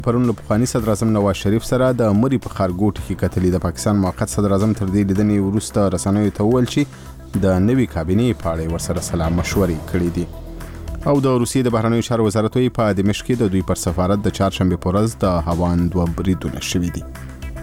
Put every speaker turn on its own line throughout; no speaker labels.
پرون له پخواني صدر اعظم نواز شریف سره د مری په خارګوټ کې کتلې. د پاکستان موقت صدر اعظم تر دې لیدنې وروسته رسنیو ته وویل چې د نوي کابینې په اړه ورسره سلا مشورې کړې دي. او د روسیې د بهرنیو چارو وزارت وايي په دمشق کې د دوی پر سفارت د چهارشنبه په ورځ د هوان 2 بریدونه شوي دي.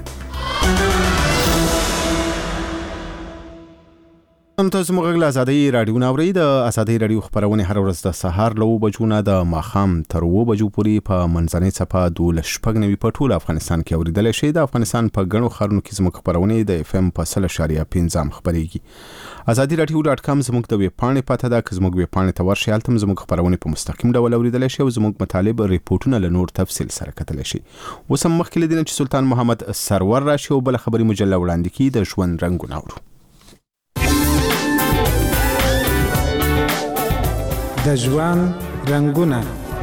تاسو موږ له آزادۍ رادیو ناوړي. د آزادۍ رادیو خبرونه هر ورځ د سهار له 9 بجو نه د ماښام تر 9 بجو پورې په منځنۍ صفه 12:09 په ټول افغانستان کې اوریدل شي. د افغانستان په ګڼو ښارونو کې زموږ خبرونه د FM په 100.5 خبريږي. azadi.radio.com زموږ د ویب پاڼې پته ده. که زموږ ویب پاڼې ته ورشئ هلته زموږ خبرونه په مستقیم ډول اوریدل شي او زموږ مطالب ریپورتونه له نور تفصیل سره کتل شي. اوس هم مخکې لدینه چې سلطان محمد سرور راشي او بل خبري مجله وړاندې کی د ژوند رنگونه اورو.
د ژوند رنگونه.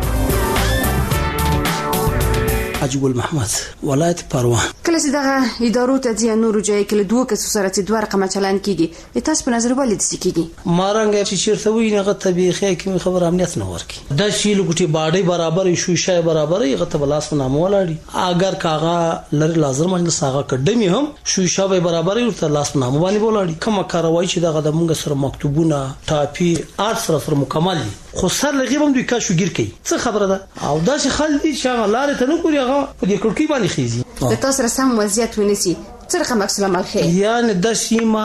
حاجی ګل محمد ولایت پروان.
کله چې دغه ادارو ته ځي نورو ځای کې له دوه کسو سره چې دوه رقم چلان کیږي تاسو په نظر ولې دسی کیږي؟
مارنګ چې چیرته وي نه طبيعي کې خبر امنیت نه ورکی د شیل ګټي باډي برابر شوشه برابر غته بلاس نامه ولاړي اگر کاغه لری لازم مجلس هغه کډمی هم شوشه به برابر ورته لاس نامه باندې ولاړي کومه کاروای چې دغه د مونږ سره مکتوبونه ټاپي ارت سره مکمل دي خو سر لغیبم دوی کا شو ګیر کوي څه خبره ده او دا چې خل دي چې لارې ته نه ګوري هغه په دې کړکی باندې خيزي
د تاسو سره سم وضعیت ونیسي څه رقم عکس العمل خي
یعنی د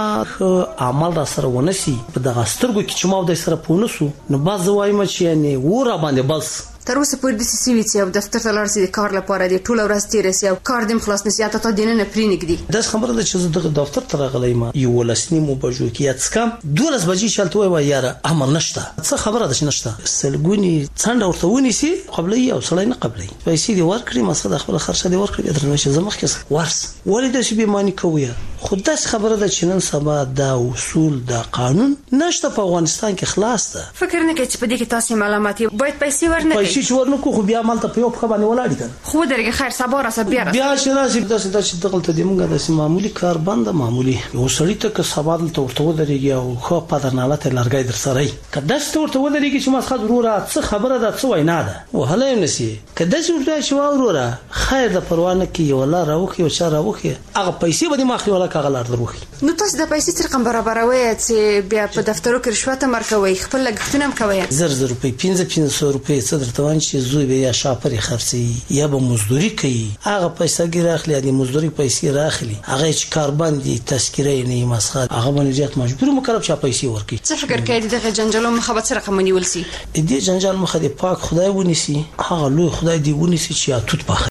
سیمه عمل را سره ونسی په دغه سترګو کې چې ما د سره پونسو نو باز وایم چې یعنی ور باندې بس
تر اوسه پورې د سیوی چې او دفتر ته لاړ سي د کار لپاره دی ټول ورځ تیر سي او کار دیم خلاص نسی اته ته دینه نه پرینګدي
د خبره ده چې دغه دفتر ته راغلی ما یو ولسنی مو بجو کې اتسکم 12 بجې شلته وای یاره امر نشته څه خبره ده چې نشته سلګونی څنډه ورته ونیسي قبلي او سړی نه قبلي پیسې دی ورکړي مسله خپل خرڅه دی ورکړي درنه چې زمخ کې ورس ولې د شی بیمانی کوي خود داس خبره ده چې نن سبا د اصول د قانون نشته په افغانستان کې خلاص ده
فکر نه کوي چې په دې کې تاسو معلومات باید پیسې ورنه
پیسې ورنکو خو بیا مالته په یو په باندې ولاړی کړ
خو درګه خیر صبر را بیا
چې راځي داسې دغلت دی موږ داسې معمولی کار بند معمولی یو سړی ته که سبا دلته ورته ودرېږي او خو په درنالت لارګای در سره که داسې ورته ودرېږي چې ما خد وروره څه خبره ده څه وینا ده وهله نسی که داسې ورته چې وروره خیر د پروانه کې یو الله راوخي او چا راوخي هغه پیسې به ما خو ولا کاغه لار دروخي
نو تاسو د پیسې تر رقم برابروي چې بیا په دفترو کې رشوت مرکوي خپل لګښتونه هم کوي 1000
روپۍ 1500 روپۍ څه درته وان چې زوی به یا شاپري خرڅي یا به مزدوري کوي هغه پیسې ګراخلي د مزدوري پیسې راخلي هغه چې کار باندې تذکره نه مسخه هغه باندې ځات مجبور مکلف چې پیسې ورکړي
څه فکر کوي دغه جنجالو مخه به رقم ونیول سي
دې جنجال مخه د پاک خدای ونیسي هغه لوی خدای دی ونیسي چې اتوت